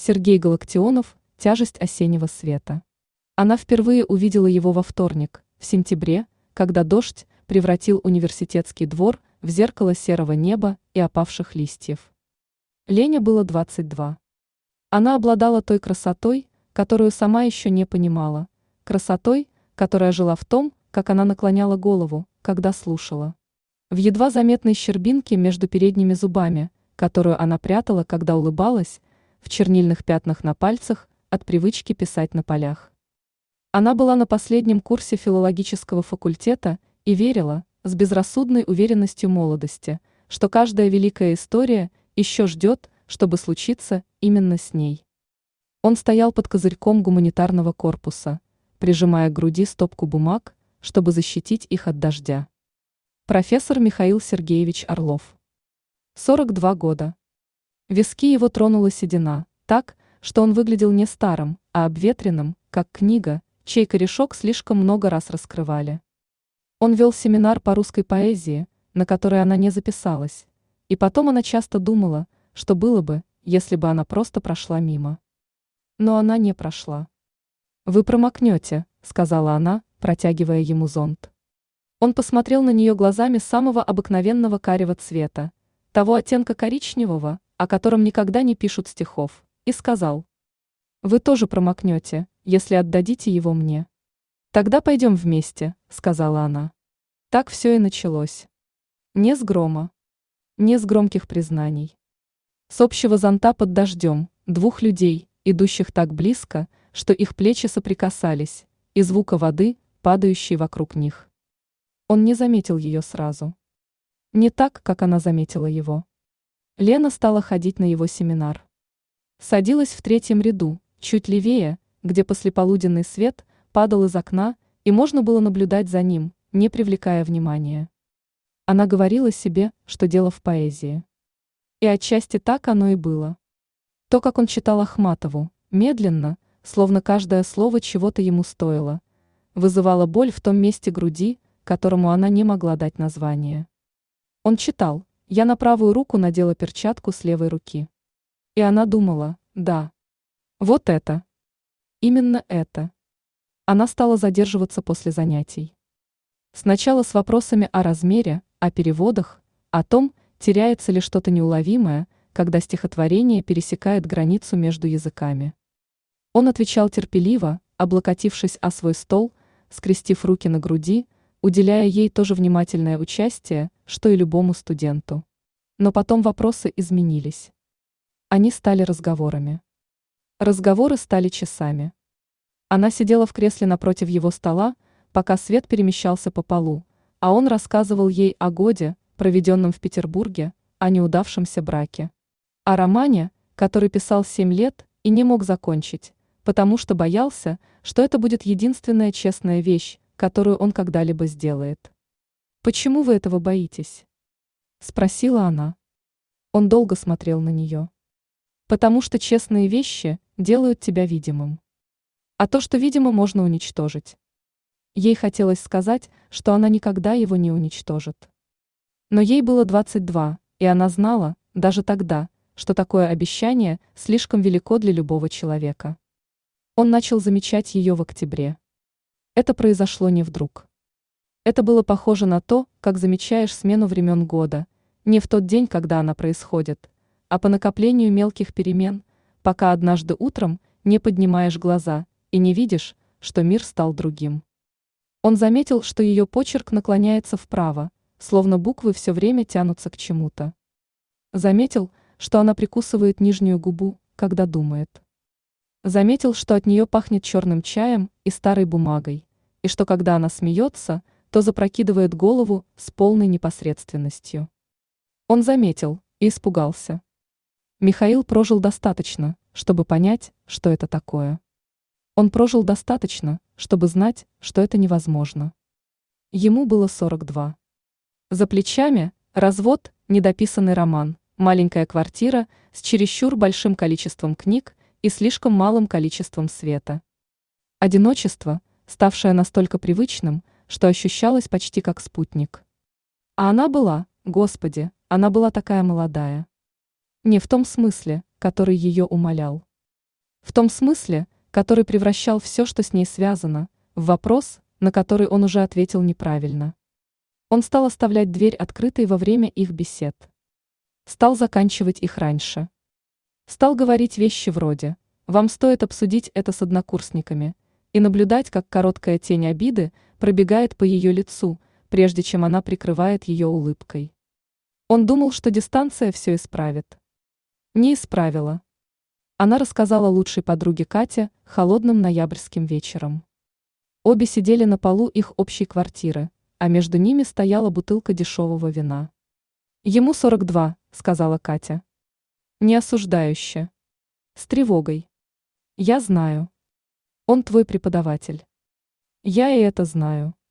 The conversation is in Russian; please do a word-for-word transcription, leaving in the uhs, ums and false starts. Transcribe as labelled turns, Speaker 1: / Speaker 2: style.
Speaker 1: Сергей Галактионов «Тяжесть осеннего света». Она впервые увидела его во вторник, в сентябре, когда дождь превратил университетский двор в зеркало серого неба и опавших листьев. Лене было двадцать два. Она обладала той красотой, которую сама еще не понимала, красотой, которая жила в том, как она наклоняла голову, когда слушала. В едва заметной щербинке между передними зубами, которую она прятала, когда улыбалась, в чернильных пятнах на пальцах от привычки писать на полях. Она была на последнем курсе филологического факультета и верила, с безрассудной уверенностью молодости, что каждая великая история еще ждет, чтобы случиться именно с ней. Он стоял под козырьком гуманитарного корпуса, прижимая к груди стопку бумаг, чтобы защитить их от дождя. Профессор Михаил Сергеевич Орлов. сорок два года. Виски его тронула седина, так, что он выглядел не старым, а обветренным, как книга, чей корешок слишком много раз раскрывали. Он вел семинар по русской поэзии, на который она не записалась, и потом она часто думала, что было бы, если бы она просто прошла мимо. Но она не прошла. «Вы промокнете», — сказала она, протягивая ему зонт. Он посмотрел на нее глазами самого обыкновенного карего цвета, того оттенка коричневого, о котором никогда не пишут стихов, и сказал: «Вы тоже промокнете, если отдадите его мне». «Тогда пойдем вместе», — сказала она. Так все и началось. Не с грома, не с громких признаний. С общего зонта под дождем, двух людей, идущих так близко, что их плечи соприкасались, и звука воды, падающей вокруг них. Он не заметил ее сразу. Не так, как она заметила его. Лена стала ходить на его семинар. Садилась в третьем ряду, чуть левее, где послеполуденный свет падал из окна, и можно было наблюдать за ним, не привлекая внимания. Она говорила себе, что дело в поэзии. И отчасти так оно и было. То, как он читал Ахматову, медленно, словно каждое слово чего-то ему стоило, вызывало боль в том месте груди, которому она не могла дать название. Он читал: «Я на правую руку надела перчатку с левой руки». И она думала: да, вот это. Именно это. Она стала задерживаться после занятий. Сначала с вопросами о размере, о переводах, о том, теряется ли что-то неуловимое, когда стихотворение пересекает границу между языками. Он отвечал терпеливо, облокотившись о свой стол, скрестив руки на груди, уделяя ей то же внимательное участие, что и любому студенту. Но потом вопросы изменились. Они стали разговорами. Разговоры стали часами. Она сидела в кресле напротив его стола, пока свет перемещался по полу, а он рассказывал ей о годе, проведенном в Петербурге, о неудавшемся браке. О романе, который писал семь лет и не мог закончить, потому что боялся, что это будет единственная честная вещь, которую он когда-либо сделает. «Почему вы этого боитесь?» – спросила она. Он долго смотрел на нее. «Потому что честные вещи делают тебя видимым. А то, что видимо, можно уничтожить». Ей хотелось сказать, что она никогда его не уничтожит. Но ей было двадцать два, и она знала, даже тогда, что такое обещание слишком велико для любого человека. Он начал замечать ее в октябре. Это произошло не вдруг. Это было похоже на то, как замечаешь смену времен года, не в тот день, когда она происходит, а по накоплению мелких перемен, пока однажды утром не поднимаешь глаза и не видишь, что мир стал другим. Он заметил, что ее почерк наклоняется вправо, словно буквы все время тянутся к чему-то. Заметил, что она прикусывает нижнюю губу, когда думает. Заметил, что от нее пахнет черным чаем и старой бумагой, и что когда она смеется, то запрокидывает голову с полной непосредственностью. Он заметил и испугался. Михаил прожил достаточно, чтобы понять, что это такое. Он прожил достаточно, чтобы знать, что это невозможно. Ему было сорок два. За плечами развод, недописанный роман, маленькая квартира с чересчур большим количеством книг и слишком малым количеством света. Одиночество, ставшее настолько привычным, что ощущалось почти как спутник. А она была, Господи, она была такая молодая. Не в том смысле, который ее умалял. В том смысле, который превращал все, что с ней связано, в вопрос, на который он уже ответил неправильно. Он стал оставлять дверь открытой во время их бесед. Стал заканчивать их раньше. Стал говорить вещи вроде «Вам стоит обсудить это с однокурсниками» и наблюдать, как короткая тень обиды пробегает по ее лицу, прежде чем она прикрывает ее улыбкой. Он думал, что дистанция все исправит. Не исправила. Она рассказала лучшей подруге Кате холодным ноябрьским вечером. Обе сидели на полу их общей квартиры, а между ними стояла бутылка дешевого вина. «Ему сорок два», — сказала Катя. Не осуждающе. С тревогой. «Я знаю. Он твой преподаватель». «Я и это знаю».